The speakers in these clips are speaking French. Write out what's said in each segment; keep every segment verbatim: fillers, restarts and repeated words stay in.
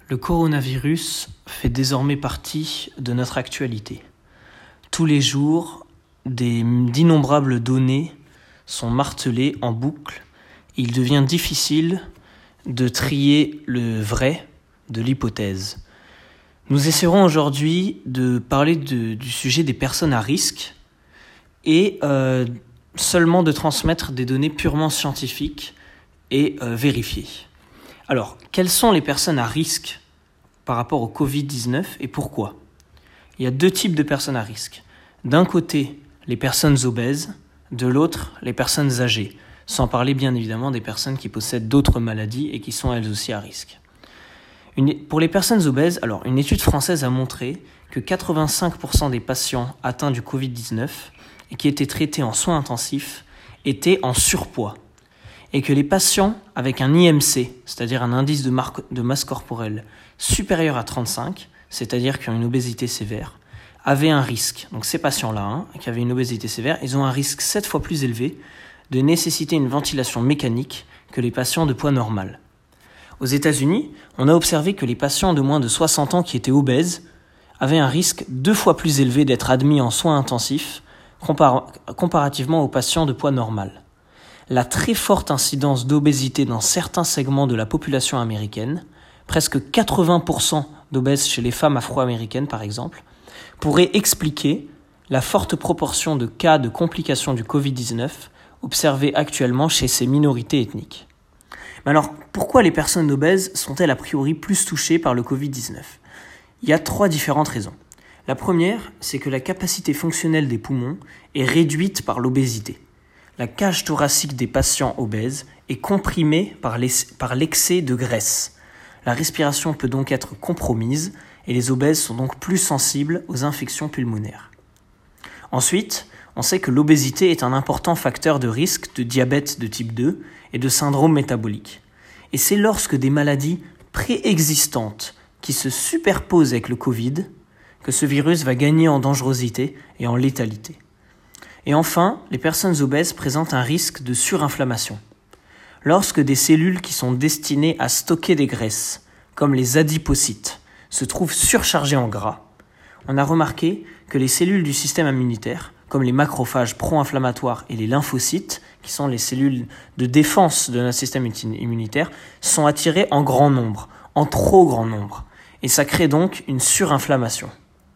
Le coronavirus fait désormais partie de notre actualité. Tous les jours, des, d'innombrables données sont martelées en boucle et il devient difficile de trier le vrai de l'hypothèse. Nous essaierons aujourd'hui de parler de, du sujet des personnes à risque et euh, seulement de transmettre des données purement scientifiques et euh, vérifiées. Alors, quelles sont les personnes à risque par rapport au covid dix-neuf et pourquoi ? Il y a deux types de personnes à risque. D'un côté, les personnes obèses, de l'autre, les personnes âgées, sans parler bien évidemment des personnes qui possèdent d'autres maladies et qui sont elles aussi à risque. Une, pour les personnes obèses, alors une étude française a montré que quatre-vingt-cinq pour cent des patients atteints du covid dix-neuf et qui étaient traités en soins intensifs étaient en surpoids. Et que les patients avec un I M C, c'est-à-dire un indice de, mar- de masse corporelle supérieur à trente-cinq, c'est-à-dire qui ont une obésité sévère, avaient un risque. Donc ces patients-là, hein, qui avaient une obésité sévère, ils ont un risque sept fois plus élevé de nécessiter une ventilation mécanique que les patients de poids normal. Aux États-Unis, on a observé que les patients de moins de soixante ans qui étaient obèses avaient un risque deux fois plus élevé d'être admis en soins intensifs compar- comparativement aux patients de poids normal. La très forte incidence d'obésité dans certains segments de la population américaine, presque quatre-vingts pour cent d'obèses chez les femmes afro-américaines par exemple, pourrait expliquer la forte proportion de cas de complications du covid dix-neuf observées actuellement chez ces minorités ethniques. Mais alors, pourquoi les personnes obèses sont-elles a priori plus touchées par le covid dix-neuf ? Il y a trois différentes raisons. La première, c'est que la capacité fonctionnelle des poumons est réduite par l'obésité. La cage thoracique des patients obèses est comprimée par, les, par l'excès de graisse. La respiration peut donc être compromise et les obèses sont donc plus sensibles aux infections pulmonaires. Ensuite, on sait que l'obésité est un important facteur de risque de diabète de type deux et de syndrome métabolique. Et c'est lorsque des maladies préexistantes qui se superposent avec le Covid que ce virus va gagner en dangerosité et en létalité. Et enfin, les personnes obèses présentent un risque de surinflammation. Lorsque des cellules qui sont destinées à stocker des graisses, comme les adipocytes, se trouvent surchargées en gras, on a remarqué que les cellules du système immunitaire, comme les macrophages pro-inflammatoires et les lymphocytes, qui sont les cellules de défense de notre système immunitaire, sont attirées en grand nombre, en trop grand nombre, et ça crée donc une surinflammation.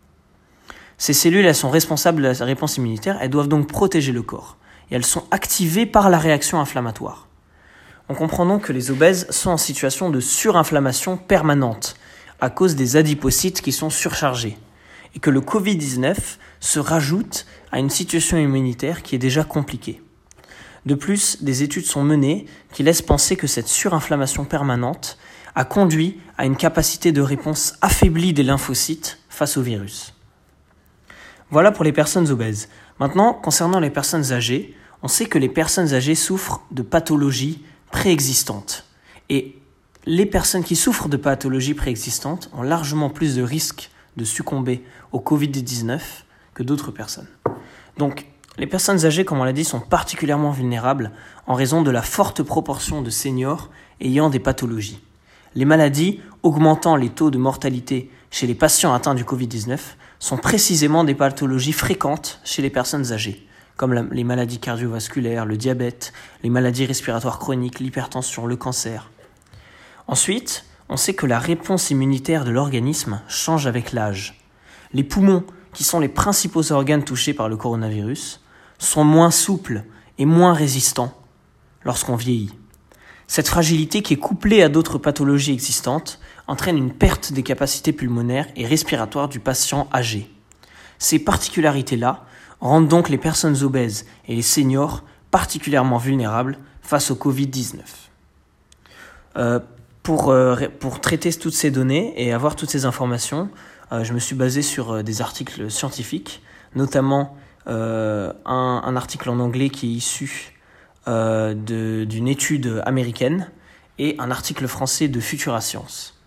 Ces cellules, elles sont responsables de la réponse immunitaire, elles doivent donc protéger le corps. Et elles sont activées par la réaction inflammatoire. On comprend donc que les obèses sont en situation de surinflammation permanente à cause des adipocytes qui sont surchargés. Et que le covid dix-neuf se rajoute à une situation immunitaire qui est déjà compliquée. De plus, des études sont menées qui laissent penser que cette surinflammation permanente a conduit à une capacité de réponse affaiblie des lymphocytes face au virus. Voilà pour les personnes obèses. Maintenant, concernant les personnes âgées, on sait que les personnes âgées souffrent de pathologies préexistantes. Et les personnes qui souffrent de pathologies préexistantes ont largement plus de risques de succomber au covid dix-neuf que d'autres personnes. Donc, les personnes âgées, comme on l'a dit, sont particulièrement vulnérables en raison de la forte proportion de seniors ayant des pathologies. Les maladies augmentant les taux de mortalité chez les patients atteints du covid dix-neuf sont précisément des pathologies fréquentes chez les personnes âgées, comme la, les maladies cardiovasculaires, le diabète, les maladies respiratoires chroniques, l'hypertension, le cancer. Ensuite, on sait que la réponse immunitaire de l'organisme change avec l'âge. Les poumons, qui sont les principaux organes touchés par le coronavirus, sont moins souples et moins résistants lorsqu'on vieillit. Cette fragilité qui est couplée à d'autres pathologies existantes entraîne une perte des capacités pulmonaires et respiratoires du patient âgé. Ces particularités-là rendent donc les personnes obèses et les seniors particulièrement vulnérables face au covid dix-neuf. Euh, pour, euh, pour traiter toutes ces données et avoir toutes ces informations, euh, je me suis basé sur euh, des articles scientifiques, notamment euh, un, un article en anglais qui est issu euh, de, d'une étude américaine et un article français de Futura Science.